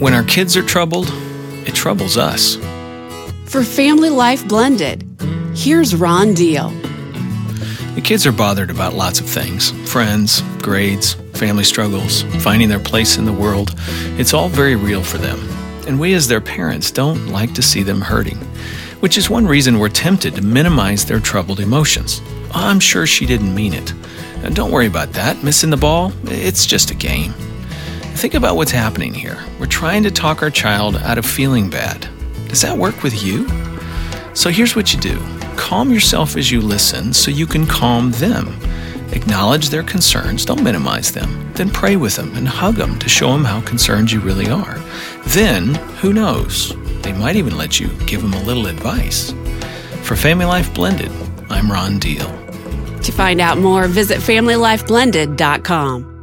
When our kids are troubled, it troubles us. For Family Life Blended, here's Ron Deal. The kids are bothered about lots of things. Friends, grades, family struggles, finding their place in the world. It's all very real for them. And we as their parents don't like to see them hurting, which is one reason we're tempted to minimize their troubled emotions. I'm sure she didn't mean it. And don't worry about that. Missing the ball, it's just a game. Think about what's happening here. We're trying to talk our child out of feeling bad. Does that work with you? So here's what you do. Calm yourself as you listen so you can calm them. Acknowledge their concerns, don't minimize them. Then pray with them and hug them to show them how concerned you really are. Then, who knows? They might even let you give them a little advice. For Family Life Blended, I'm Ron Deal. To find out more, visit FamilyLifeBlended.com.